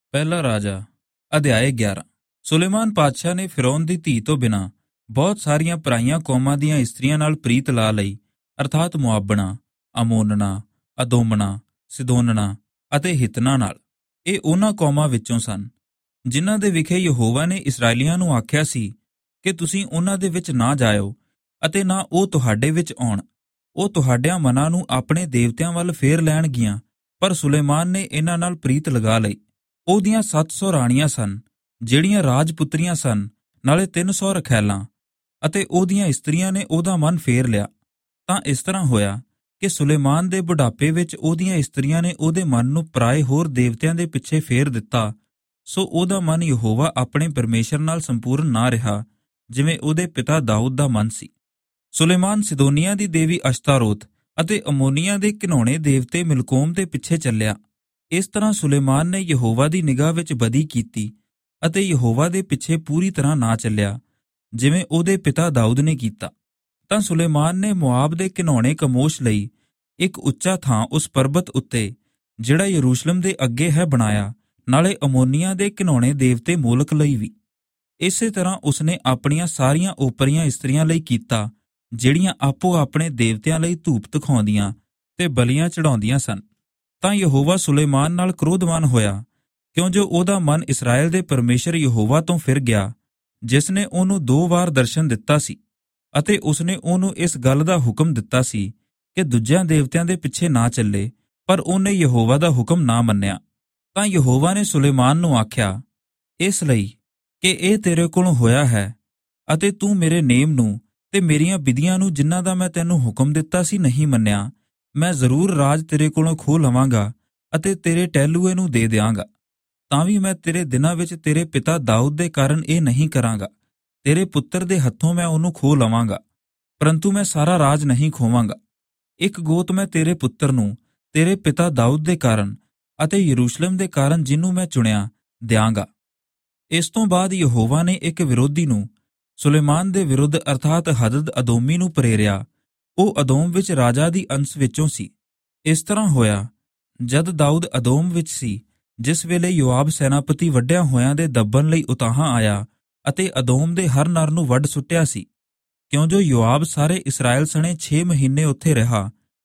ਪਹਿਲਾ ਰਾਜਾ ਅਧਿਆਇ 11। ਸੁਲੇਮਾਨ ਪਾਤਸ਼ਾਹ ਨੇ ਫਿਰੌਨ ਦੀ ਧੀ ਤੋਂ ਬਿਨਾਂ ਬਹੁਤ ਸਾਰੀਆਂ ਪਰਾਈਆਂ ਕੌਮਾਂ ਦੀਆਂ ਇਸਤਰੀਆਂ ਨਾਲ ਪ੍ਰੀਤ ਲਾ ਲਈ, ਅਰਥਾਤ ਮੁਆਬਣਾ, ਅਮੋਨਣਾ, ਅਦੋਮਣਾ, ਸਿਦੋਨਣਾ ਅਤੇ ਹਿਤਨਾ ਨਾਲ। ਇਹ ਉਹਨਾਂ ਕੌਮਾਂ ਵਿੱਚੋਂ ਸਨ ਜਿਨ੍ਹਾਂ ਦੇ ਵਿਖੇ ਯਹੋਵਾ ਨੇ ਇਸਰਾਏਲੀਆਂ ਨੂੰ ਆਖਿਆ ਸੀ ਕਿ ਤੁਸੀਂ ਉਹਨਾਂ ਦੇ ਵਿੱਚ ਨਾ ਜਾਇਓ ਅਤੇ ਨਾ ਉਹ ਤੁਹਾਡੇ ਵਿੱਚ ਆਉਣ। ਉਹ ਤੁਹਾਡਿਆਂ ਮਨਾਂ ਨੂੰ ਆਪਣੇ ਦੇਵਤਿਆਂ ਵੱਲ ਫੇਰ ਲੈਣਗੀਆਂ, ਪਰ ਸੁਲੇਮਾਨ ਨੇ ਇਹਨਾਂ ਨਾਲ ਪ੍ਰੀਤ ਲਗਾ ਲਈ। ਉਹਦੀਆਂ 700 ਰਾਣੀਆਂ ਸਨ ਜਿਹੜੀਆਂ ਰਾਜਪੁੱਤਰੀਆਂ ਸਨ, ਨਾਲੇ 300 ਰਖੈਲਾਂ, ਅਤੇ ਉਹਦੀਆਂ ਇਸਤਰੀਆਂ ਨੇ ਉਹਦਾ ਮਨ ਫੇਰ ਲਿਆ। ਤਾਂ ਇਸ ਤਰ੍ਹਾਂ ਹੋਇਆ ਕਿ ਸੁਲੇਮਾਨ ਦੇ ਬੁਢਾਪੇ ਵਿੱਚ ਉਹਦੀਆਂ ਇਸਤਰੀਆਂ ਨੇ ਉਹਦੇ ਮਨ ਨੂੰ ਪਰਾਏ ਹੋਰ ਦੇਵਤਿਆਂ ਦੇ ਪਿੱਛੇ ਫੇਰ ਦਿੱਤਾ, ਸੋ ਉਹਦਾ ਮਨ ਯਹੋਵਾ ਆਪਣੇ ਪਰਮੇਸ਼ਰ ਨਾਲ ਸੰਪੂਰਨ ਨਾ ਰਿਹਾ, ਜਿਵੇਂ ਉਹਦੇ ਪਿਤਾ ਦਾਊਦ ਦਾ ਮਨ ਸੀ। ਸੁਲੇਮਾਨ ਸਿਦੋਨੀਆਂ ਦੀ ਦੇਵੀ ਅਸ਼ਤਾਰੋਤ ਅਤੇ ਅਮੋਨੀਆਂ ਦੇ ਘਿਨੌਣੇ ਦੇਵਤੇ ਮਿਲਕੋਮ ਦੇ ਪਿੱਛੇ ਚੱਲਿਆ। ਇਸ ਤਰ੍ਹਾਂ ਸੁਲੇਮਾਨ ਨੇ ਯਹੋਵਾ ਦੀ ਨਿਗਾਹ ਵਿੱਚ ਬਦੀ ਕੀਤੀ ਅਤੇ ਯਹੋਵਾ ਦੇ ਪਿੱਛੇ ਪੂਰੀ ਤਰ੍ਹਾਂ ਨਾ ਚੱਲਿਆ, ਜਿਵੇਂ ਉਹਦੇ ਪਿਤਾ ਦਾਊਦ ਨੇ ਕੀਤਾ। ਤਾਂ ਸੁਲੇਮਾਨ ਨੇ ਮੁਆਬ ਦੇ ਘਿਨੌਣੇ ਕਮੋਸ਼ ਲਈ ਇੱਕ ਉੱਚਾ ਥਾਂ ਉਸ ਪਰਬਤ ਉੱਤੇ, ਜਿਹੜਾ ਯਰੂਸ਼ਲਮ ਦੇ ਅੱਗੇ ਹੈ, ਬਣਾਇਆ, ਨਾਲੇ ਅਮੋਨੀਆਂ ਦੇ ਘਿਨੌਣੇ ਦੇਵਤੇ ਮੋਲਕ ਲਈ ਵੀ। ਇਸੇ ਤਰ੍ਹਾਂ ਉਸਨੇ ਆਪਣੀਆਂ ਸਾਰੀਆਂ ਓਪਰੀਆਂ ਇਸਤਰੀਆਂ ਲਈ ਕੀਤਾ, ਜਿਹੜੀਆਂ ਆਪੋ ਆਪਣੇ ਦੇਵਤਿਆਂ ਲਈ ਧੂਪ ਦਿਖਾਉਂਦੀਆਂ ਤੇ ਬਲੀਆਂ ਚੜਾਉਂਦੀਆਂ ਸਨ। ਤਾਂ ਯਹੋਵਾ ਸੁਲੇਮਾਨ ਨਾਲ ਕ੍ਰੋਧਵਾਨ ਹੋਇਆ, ਕਿਉਂ ਜੋ ਉਹਦਾ ਮਨ ਇਸਰਾਏਲ ਦੇ ਪਰਮੇਸ਼ਰ ਯਹੋਵਾ ਤੋਂ ਫਿਰ ਗਿਆ, ਜਿਸ ਨੇ ਉਹਨੂੰ 2 ਵਾਰ ਦਰਸ਼ਨ ਦਿੱਤਾ ਸੀ, ਅਤੇ ਉਸਨੇ ਉਹਨੂੰ ਇਸ ਗੱਲ ਦਾ ਹੁਕਮ ਦਿੱਤਾ ਸੀ ਕਿ ਦੂਜਿਆਂ ਦੇਵਤਿਆਂ ਦੇ ਪਿੱਛੇ ਨਾ ਚੱਲੇ, ਪਰ ਉਹਨੇ ਯਹੋਵਾ ਦਾ ਹੁਕਮ ਨਾ ਮੰਨਿਆ। ਤਾਂ ਯਹੋਵਾ ਨੇ ਸੁਲੇਮਾਨ ਨੂੰ ਆਖਿਆ, ਇਸ ਲਈ ਕਿ ਇਹ ਤੇਰੇ ਕੋਲੋਂ ਹੋਇਆ ਹੈ ਅਤੇ ਤੂੰ ਮੇਰੇ ਨੇਮ ਨੂੰ ਤੇ ਮੇਰੀਆਂ ਵਿਧੀਆਂ ਨੂੰ, ਜਿਨ੍ਹਾਂ ਦਾ ਮੈਂ ਤੈਨੂੰ ਹੁਕਮ ਦਿੱਤਾ ਸੀ, ਨਹੀਂ ਮੰਨਿਆ, ਮੈਂ ਜ਼ਰੂਰ ਰਾਜ ਤੇਰੇ ਕੋਲੋਂ ਖੋਹ ਲਵਾਂਗਾ ਅਤੇ ਤੇਰੇ ਟਹਿਲੂਏ ਨੂੰ ਦੇ ਦਿਆਂਗਾ। ਤਾਂ ਵੀ ਮੈਂ ਤੇਰੇ ਦਿਨਾਂ ਵਿੱਚ ਤੇਰੇ ਪਿਤਾ ਦਾਊਦ ਦੇ ਕਾਰਨ ਇਹ ਨਹੀਂ ਕਰਾਂਗਾ। ਤੇਰੇ ਪੁੱਤਰ ਦੇ ਹੱਥੋਂ ਮੈਂ ਉਹਨੂੰ ਖੋਹ ਲਵਾਂਗਾ, ਪਰੰਤੂ ਮੈਂ ਸਾਰਾ ਰਾਜ ਨਹੀਂ ਖੋਵਾਂਗਾ। ਇੱਕ ਗੋਤ ਮੈਂ ਤੇਰੇ ਪੁੱਤਰ ਨੂੰ ਤੇਰੇ ਪਿਤਾ ਦਾਊਦ ਦੇ ਕਾਰਨ ਅਤੇ ਯਰੂਸ਼ਲਮ ਦੇ ਕਾਰਨ, ਜਿਹਨੂੰ ਮੈਂ ਚੁਣਿਆ, ਦਿਆਂਗਾ। ਇਸ ਤੋਂ ਬਾਅਦ ਯਹੋਵਾ ਨੇ ਇੱਕ ਵਿਰੋਧੀ ਨੂੰ ਸੁਲੇਮਾਨ ਦੇ ਵਿਰੁੱਧ, ਅਰਥਾਤ ਹਦਦ ਅਦੋਮੀ ਨੂੰ ਪ੍ਰੇਰਿਆ। ਉਹ ਅਦੋਮ ਵਿੱਚ ਰਾਜਾ ਦੀ ਅੰਸ਼ ਵਿੱਚੋਂ ਸੀ। ਇਸ ਤਰ੍ਹਾਂ ਹੋਇਆ, ਜਦ ਦਾਊਦ ਅਦੋਮ ਵਿੱਚ ਸੀ, ਜਿਸ ਵੇਲੇ ਯੋਆਬ ਸੈਨਾਪਤੀ ਵੱਢਿਆਂ ਹੋਇਆਂ ਦੇ ਦੱਬਣ ਲਈ ਉਤਾਹਾਂ ਆਇਆ ਅਤੇ ਅਦੋਮ ਦੇ ਹਰ ਨਰ ਨੂੰ ਵੱਢ ਸੁੱਟਿਆ ਸੀ, ਕਿਉਂ ਜੋ ਯੋਆਬ ਸਾਰੇ ਇਸਰਾਏਲ ਸਣੇ 6 ਮਹੀਨੇ ਉੱਥੇ ਰਿਹਾ,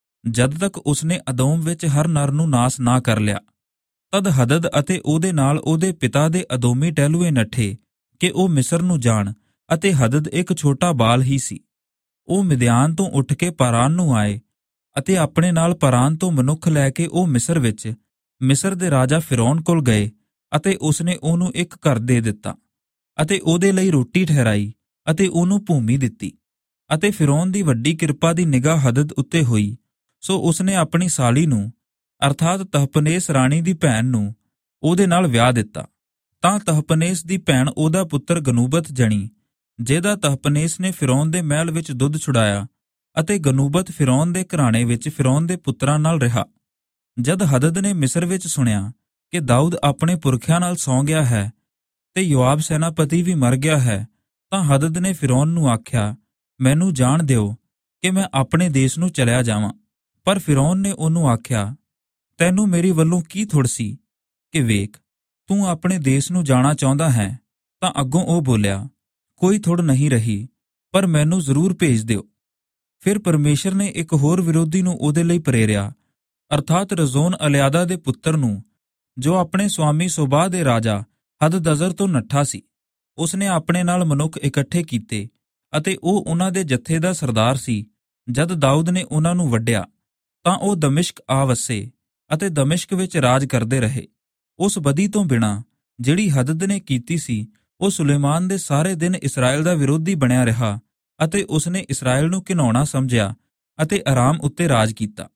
ਜਦ ਤੱਕ ਉਸਨੇ ਅਦੋਮ ਵਿੱਚ ਹਰ ਨਰ ਨੂੰ ਨਾਸ ਨਾ ਕਰ ਲਿਆ। ਤਦ ਹਦਦ ਅਤੇ ਉਹਦੇ ਨਾਲ ਉਹਦੇ ਪਿਤਾ ਦੇ ਅਦੋਮੀ ਟਹਿਲੂਏ ਨੱਠੇ ਕਿ ਉਹ ਮਿਸਰ ਨੂੰ ਜਾਣ, ਅਤੇ ਹਦਦ ਇੱਕ ਛੋਟਾ ਬਾਲ ਹੀ ਸੀ। ਉਹ ਮਿਦਿਆਨ ਤੋਂ ਉੱਠ ਕੇ ਪਾਰਾਨ ਨੂੰ ਆਏ ਅਤੇ ਆਪਣੇ ਨਾਲ ਪਾਰਾਨ ਤੋਂ ਮਨੁੱਖ ਲੈ ਕੇ ਉਹ ਮਿਸਰ ਵਿੱਚ ਮਿਸਰ ਦੇ ਰਾਜਾ ਫਿਰੌਨ ਕੋਲ ਗਏ, ਅਤੇ ਉਸਨੇ ਉਹਨੂੰ ਇੱਕ ਘਰ ਦੇ ਦਿੱਤਾ ਅਤੇ ਉਹਦੇ ਲਈ ਰੋਟੀ ਠਹਿਰਾਈ ਅਤੇ ਉਹਨੂੰ ਭੂਮੀ ਦਿੱਤੀ। ਅਤੇ ਫਿਰੌਨ ਦੀ ਵੱਡੀ ਕਿਰਪਾ ਦੀ ਨਿਗਾਹ ਹਦਦ ਉੱਤੇ ਹੋਈ, ਸੋ ਉਸਨੇ ਆਪਣੀ ਸਾਲੀ ਨੂੰ, ਅਰਥਾਤ ਤਹਪਨੇਸ ਰਾਣੀ ਦੀ ਭੈਣ ਨੂੰ, ਉਹਦੇ ਨਾਲ ਵਿਆਹ ਦਿੱਤਾ। ਤਾਂ ਤਹਪਨੇਸ ਦੀ ਭੈਣ ਉਹਦਾ ਪੁੱਤਰ ਗਨੂਬਤ ਜਣੀ, ਜਿਹਦਾ ਤਹਪਨੇਸ ਨੇ ਫਿਰੌਨ ਦੇ ਮਹਿਲ ਵਿੱਚ ਦੁੱਧ ਛੁਡਾਇਆ, ਅਤੇ ਗਨੂਬਤ ਫਿਰੌਨ ਦੇ ਘਰਾਣੇ ਵਿੱਚ ਫਿਰੌਨ ਦੇ ਪੁੱਤਰਾਂ ਨਾਲ ਰਿਹਾ। ਜਦ ਹਦਦ ਨੇ ਮਿਸਰ ਵਿੱਚ ਸੁਣਿਆ ਕਿ ਦਾਊਦ ਆਪਣੇ ਪੁਰਖਿਆਂ ਨਾਲ ਸੌਂ ਗਿਆ ਹੈ ਤੇ ਯੋਆਬ ਸੈਨਾਪਤੀ ਵੀ ਮਰ ਗਿਆ ਹੈ, ਤਾਂ ਹਦਦ ਨੇ ਫਿਰੌਨ ਨੂੰ ਆਖਿਆ, ਮੈਨੂੰ ਜਾਣ ਦਿਓ ਕਿ ਮੈਂ ਆਪਣੇ ਦੇਸ਼ ਨੂੰ ਚਲਿਆ ਜਾਵਾਂ। ਪਰ ਫਿਰੌਨ ਨੇ ਉਹਨੂੰ ਆਖਿਆ, ਤੈਨੂੰ ਮੇਰੀ ਵੱਲੋਂ ਕੀ ਥੁੜ ਸੀ ਕਿ ਵੇਖ, ਤੂੰ ਆਪਣੇ ਦੇਸ਼ ਨੂੰ ਜਾਣਾ ਚਾਹੁੰਦਾ ਹੈ। ਤਾਂ ਅੱਗੋਂ ਉਹ ਬੋਲਿਆ, ਕੋਈ ਥੁੜ ਨਹੀਂ ਰਹੀ, ਪਰ ਮੈਨੂੰ ਜ਼ਰੂਰ ਭੇਜ ਦਿਓ। ਫਿਰ ਪਰਮੇਸ਼ਰ ਨੇ ਇੱਕ ਹੋਰ ਵਿਰੋਧੀ ਨੂੰ ਉਹਦੇ ਲਈ ਪ੍ਰੇਰਿਆ, ਅਰਥਾਤ ਰਜ਼ੋਨ ਅਲਿਆਦਾ ਦੇ ਪੁੱਤਰ ਨੂੰ, ਜੋ ਆਪਣੇ ਸਵਾਮੀ ਸੋਬਾਹ ਦੇ ਰਾਜਾ ਹਦਦਜ਼ਰ ਤੋਂ ਨੱਠਾ ਸੀ। ਉਸਨੇ ਆਪਣੇ ਨਾਲ ਮਨੁੱਖ ਇਕੱਠੇ ਕੀਤੇ ਅਤੇ ਉਹ ਉਹਨਾਂ ਦੇ ਜੱਥੇ ਦਾ ਸਰਦਾਰ ਸੀ। ਜਦ ਦਾਊਦ ਨੇ ਉਹਨਾਂ ਨੂੰ ਵੱਢਿਆ, ਤਾਂ ਉਹ ਦਮਿਸ਼ਕ ਆ ਵਸੇ ਅਤੇ ਦਮਿਸ਼ਕ ਵਿੱਚ ਰਾਜ ਕਰਦੇ ਰਹੇ। ਉਸ ਬਦੀ ਤੋਂ ਬਿਨਾਂ ਜਿਹੜੀ ਹਦਦ ਨੇ ਕੀਤੀ ਸੀ, ਉਹ ਸੁਲੇਮਾਨ ਦੇ ਸਾਰੇ ਦਿਨ ਇਸਰਾਏਲ ਦਾ ਵਿਰੋਧੀ ਬਣਿਆ ਰਿਹਾ, ਅਤੇ ਉਸਨੇ ਇਸਰਾਏਲ ਨੂੰ ਘਿਨਾਉਣਾ ਸਮਝਿਆ ਅਤੇ ਅਰਾਮ ਉੱਤੇ ਰਾਜ ਕੀਤਾ।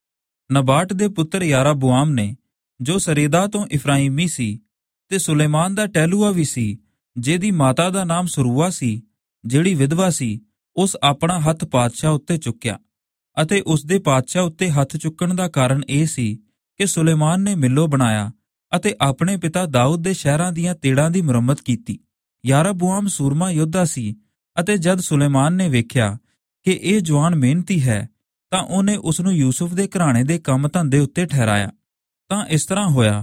ਨਬਾਟ ਦੇ ਪੁੱਤਰ ਯਾਰਾਬੁਆਮ ਨੇ, ਜੋ ਸਰੇਦਾ ਤੋਂ ਇਫਰਾਈਮੀ ਸੀ ਤੇ ਸੁਲੇਮਾਨ ਦਾ ਟਹਿਲੂਆ ਵੀ ਸੀ, ਜਿਹਦੀ ਮਾਤਾ ਦਾ ਨਾਮ ਸਰੂਆ ਸੀ, ਜਿਹੜੀ ਵਿਧਵਾ ਸੀ, ਉਸ ਆਪਣਾ ਹੱਥ ਪਾਤਸ਼ਾਹ ਉੱਤੇ ਚੁੱਕਿਆ। ਅਤੇ ਉਸ ਦੇ ਪਾਤਸ਼ਾਹ ਉੱਤੇ ਹੱਥ ਚੁੱਕਣ ਦਾ ਕਾਰਨ ਇਹ ਸੀ ਕਿ ਸੁਲੇਮਾਨ ਨੇ ਮਿੱਲੋ ਬਣਾਇਆ ਅਤੇ ਆਪਣੇ ਪਿਤਾ ਦਾਊਦ ਦੇ ਸ਼ਹਿਰਾਂ ਦੀਆਂ ਤੇੜਾਂ ਦੀ ਮੁਰੰਮਤ ਕੀਤੀ। ਯਾਰਾਬੁਆਮ ਸੂਰਮਾ ਯੋਧਾ ਸੀ, ਅਤੇ ਜਦ ਸੁਲੇਮਾਨ ਨੇ ਵੇਖਿਆ ਕਿ ਇਹ ਜਵਾਨ ਮਿਹਨਤੀ ਹੈ, ਤਾਂ ਉਹਨੇ ਉਸਨੂੰ ਯੂਸੁਫ ਦੇ ਘਰਾਣੇ ਦੇ ਕੰਮ ਧੰਦੇ ਉੱਤੇ ਠਹਿਰਾਇਆ। ਤਾਂ ਇਸ ਤਰ੍ਹਾਂ ਹੋਇਆ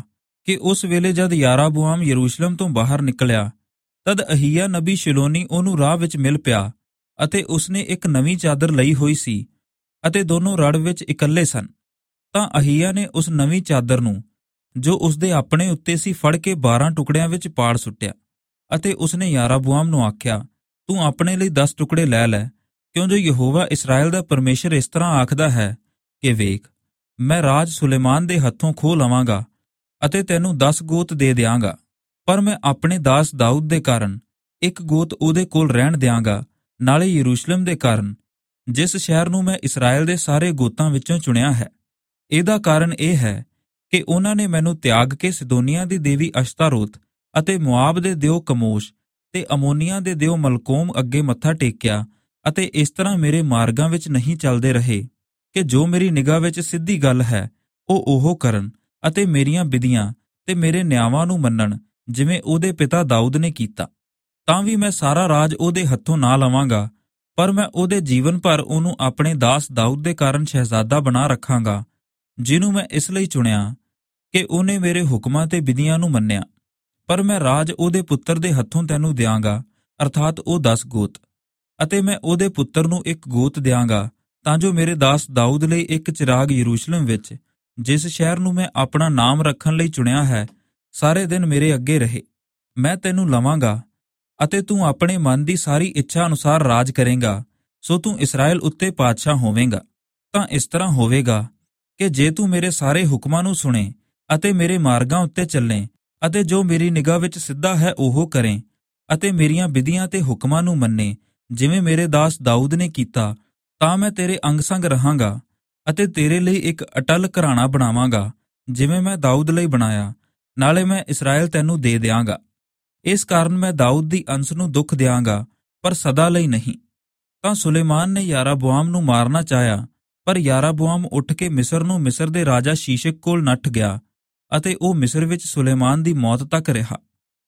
ਕਿ ਉਸ ਵੇਲੇ ਜਦ ਯਾਰਾਬੁਆਮ ਯਰੂਸ਼ਲਮ ਤੋਂ ਬਾਹਰ ਨਿਕਲਿਆ, ਤਦ ਅਹੀਯਾ ਨਬੀ ਸ਼ਿਲੋਨੀ ਉਹਨੂੰ ਰਾਹ ਵਿੱਚ ਮਿਲ ਪਿਆ, ਅਤੇ ਉਸਨੇ ਇੱਕ ਨਵੀਂ ਚਾਦਰ ਲਈ ਹੋਈ ਸੀ, ਅਤੇ ਦੋਨੋਂ ਰੜ ਵਿੱਚ ਇਕੱਲੇ ਸਨ। ਤਾਂ ਅਹੀਯਾ ਨੇ ਉਸ ਨਵੀਂ ਚਾਦਰ ਨੂੰ, ਜੋ ਉਸਦੇ ਆਪਣੇ ਉੱਤੇ ਸੀ, ਫੜ ਕੇ 12 ਟੁਕੜਿਆਂ ਵਿੱਚ ਪਾੜ ਸੁੱਟਿਆ, ਅਤੇ ਉਸਨੇ ਯਾਰਾਬੁਆਮ ਨੂੰ ਆਖਿਆ, ਤੂੰ ਆਪਣੇ ਲਈ 10 ਟੁਕੜੇ ਲੈ ਲੈ, ਕਿਉਂ ਜੋ ਯਹੋਵਾ ਇਸਰਾਏਲ ਦਾ ਪਰਮੇਸ਼ਰ ਇਸ ਤਰ੍ਹਾਂ ਆਖਦਾ ਹੈ ਕਿ ਵੇਖ, ਮੈਂ ਰਾਜ ਸੁਲੇਮਾਨ ਦੇ ਹੱਥੋਂ ਖੋਹ ਲਵਾਂਗਾ, ਅਤੇ ਤੈਨੂੰ 10 ਗੋਤ ਦੇ ਦਿਆਂਗਾ, ਪਰ ਮੈਂ ਆਪਣੇ ਦਾਸ ਦਾਊਦ ਦੇ ਕਾਰਨ ਇੱਕ ਗੋਤ ਉਹਦੇ ਕੋਲ ਰਹਿਣ ਦਿਆਂਗਾ, ਨਾਲੇ ਯਰੂਸ਼ਲਮ ਦੇ ਕਾਰਨ, ਜਿਸ ਸ਼ਹਿਰ ਨੂੰ ਮੈਂ ਇਸਰਾਏਲ ਦੇ ਸਾਰੇ ਗੋਤਾਂ ਵਿੱਚੋਂ ਚੁਣਿਆ ਹੈ। ਇਹਦਾ ਕਾਰਨ ਇਹ ਹੈ ਕਿ ਉਹਨਾਂ ਨੇ ਮੈਨੂੰ ਤਿਆਗ ਕੇ ਸਿਦੋਨੀਆ ਦੀ ਦੇਵੀ ਅਸ਼ਤਾਰੋਤ ਅਤੇ ਮੁਆਬ ਦੇ ਦਿਓ ਕਮੋਸ਼ ਤੇ ਅਮੋਨੀਆਂ ਦੇ ਦਿਓ ਮਲਕੋਮ ਅੱਗੇ ਮੱਥਾ ਟੇਕਿਆ, ਅਤੇ ਇਸ ਤਰ੍ਹਾਂ ਮੇਰੇ ਮਾਰਗਾਂ ਵਿੱਚ ਨਹੀਂ ਚੱਲਦੇ ਰਹੇ ਕਿ ਜੋ ਮੇਰੀ ਨਿਗਾਹ ਵਿੱਚ ਸਿੱਧੀ ਗੱਲ ਹੈ ਉਹ ਕਰਨ, ਅਤੇ ਮੇਰੀਆਂ ਵਿਧੀਆਂ ਤੇ ਮੇਰੇ ਨਿਆਵਾਂ ਨੂੰ ਮੰਨਣ, ਜਿਵੇਂ ਉਹਦੇ ਪਿਤਾ ਦਾਊਦ ਨੇ ਕੀਤਾ। ਤਾਂ ਵੀ ਮੈਂ ਸਾਰਾ ਰਾਜ ਉਹਦੇ ਹੱਥੋਂ ਨਾ ਲਵਾਂਗਾ, ਪਰ ਮੈਂ ਉਹਦੇ ਜੀਵਨ ਭਰ ਉਹਨੂੰ ਆਪਣੇ ਦਾਸ ਦਾਊਦ ਦੇ ਕਾਰਨ ਸ਼ਹਿਜ਼ਾਦਾ ਬਣਾ ਰੱਖਾਂਗਾ, ਜਿਹਨੂੰ ਮੈਂ ਇਸ ਲਈ ਚੁਣਿਆ ਕਿ ਉਹਨੇ ਮੇਰੇ ਹੁਕਮਾਂ ਤੇ ਵਿਧੀਆਂ ਨੂੰ ਮੰਨਿਆ। ਪਰ ਮੈਂ ਰਾਜ ਉਹਦੇ ਪੁੱਤਰ ਦੇ ਹੱਥੋਂ ਤੈਨੂੰ ਦਿਆਂਗਾ, ਅਰਥਾਤ ਉਹ 10 ਗੋਤ, ਅਤੇ ਮੈਂ ਉਹਦੇ ਪੁੱਤਰ ਨੂੰ ਇੱਕ ਗੋਤ ਦਿਆਂਗਾ, ਤਾਂ ਜੋ ਮੇਰੇ ਦਾਸ ਦਾਊਦ ਲਈ ਇੱਕ ਚਿਰਾਗ ਯਰੂਸ਼ਲਮ ਵਿੱਚ, ਜਿਸ ਸ਼ਹਿਰ ਨੂੰ ਮੈਂ ਆਪਣਾ ਨਾਮ ਰੱਖਣ ਲਈ ਚੁਣਿਆ ਹੈ, ਸਾਰੇ ਦਿਨ ਮੇਰੇ ਅੱਗੇ ਰਹੇ। ਮੈਂ ਤੈਨੂੰ ਲਵਾਂਗਾ, ਅਤੇ ਤੂੰ ਆਪਣੇ ਮਨ ਦੀ ਸਾਰੀ ਇੱਛਾ ਅਨੁਸਾਰ ਰਾਜ ਕਰੇਂਗਾ, ਸੋ ਤੂੰ ਇਸਰਾਏਲ ਉੱਤੇ ਪਾਤਸ਼ਾਹ ਹੋਵੇਂਗਾ। ਤਾਂ ਇਸ ਤਰ੍ਹਾਂ ਹੋਵੇਗਾ ਕਿ ਜੇ ਤੂੰ ਮੇਰੇ ਸਾਰੇ ਹੁਕਮਾਂ ਨੂੰ ਸੁਣੇ ਅਤੇ ਮੇਰੇ ਮਾਰਗਾਂ ਉੱਤੇ ਚੱਲੇ, ਅਤੇ ਜੋ ਮੇਰੀ ਨਿਗਾਹ ਵਿੱਚ ਸਿੱਧਾ ਹੈ ਉਹ ਕਰੇ, ਅਤੇ ਮੇਰੀਆਂ ਵਿਧੀਆਂ ਤੇ ਹੁਕਮਾਂ ਨੂੰ ਮੰਨੇ, ਜਿਵੇਂ ਮੇਰੇ ਦਾਸ ਦਾਊਦ ਨੇ ਕੀਤਾ, ਤਾਂ ਮੈਂ ਤੇਰੇ ਅੰਗ ਸੰਗ ਰਹਾਂਗਾ, ਅਤੇ ਤੇਰੇ ਲਈ ਇੱਕ ਅਟਲ ਘਰਾਣਾ ਬਣਾਵਾਂਗਾ, ਜਿਵੇਂ ਮੈਂ ਦਾਊਦ ਲਈ ਬਣਾਇਆ, ਨਾਲੇ ਮੈਂ ਇਸਰਾਏਲ ਤੈਨੂੰ ਦੇ ਦਿਆਂਗਾ। ਇਸ ਕਾਰਨ ਮੈਂ ਦਾਊਦ ਦੀ ਅੰਸ਼ ਨੂੰ ਦੁੱਖ ਦਿਆਂਗਾ, ਪਰ ਸਦਾ ਲਈ ਨਹੀਂ। ਤਾਂ ਸੁਲੇਮਾਨ ਨੇ ਯਾਰਾਬੁਆਮ ਨੂੰ ਮਾਰਨਾ ਚਾਹਿਆ, ਪਰ ਯਾਰਾਬੁਆਮ ਉੱਠ ਕੇ ਮਿਸਰ ਨੂੰ ਮਿਸਰ ਦੇ ਰਾਜਾ ਸ਼ੀਸ਼ਕ ਕੋਲ ਨੱਠ ਗਿਆ, ਅਤੇ ਉਹ ਮਿਸਰ ਵਿੱਚ ਸੁਲੇਮਾਨ ਦੀ ਮੌਤ ਤੱਕ ਰਿਹਾ।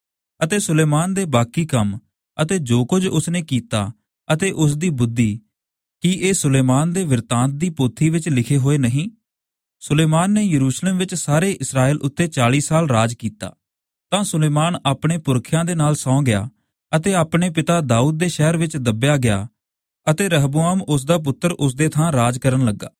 ਅਤੇ ਸੁਲੇਮਾਨ ਦੇ ਬਾਕੀ ਕੰਮ ਅਤੇ ਜੋ ਕੁਝ ਉਸਨੇ ਕੀਤਾ ਅਤੇ ਉਸ ਦੀ ਬੁੱਧੀ, ਕੀ ਇਹ ਸੁਲੇਮਾਨ ਦੇ ਬਿਰਤਾਂਤ ਦੀ ਪੋਥੀ ਵਿੱਚ ਲਿਖੇ ਹੋਏ ਨਹੀਂ? ਸੁਲੇਮਾਨ ਨੇ ਯਰੂਸ਼ਲਮ ਵਿੱਚ ਸਾਰੇ ਇਸਰਾਏਲ ਉੱਤੇ 40 ਸਾਲ ਰਾਜ ਕੀਤਾ। ਤਾਂ ਸੁਲੇਮਾਨ ਆਪਣੇ ਪੁਰਖਿਆਂ ਦੇ ਨਾਲ ਸੌਂ ਗਿਆ, ਅਤੇ ਆਪਣੇ ਪਿਤਾ ਦਾਊਦ ਦੇ ਸ਼ਹਿਰ ਵਿੱਚ ਦੱਬਿਆ ਗਿਆ, ਅਤੇ ਰਹਬੋਆਮ ਉਸ ਦਾ ਪੁੱਤਰ ਉਸ ਦੇ ਥਾਂ ਰਾਜ ਕਰਨ ਲੱਗਾ।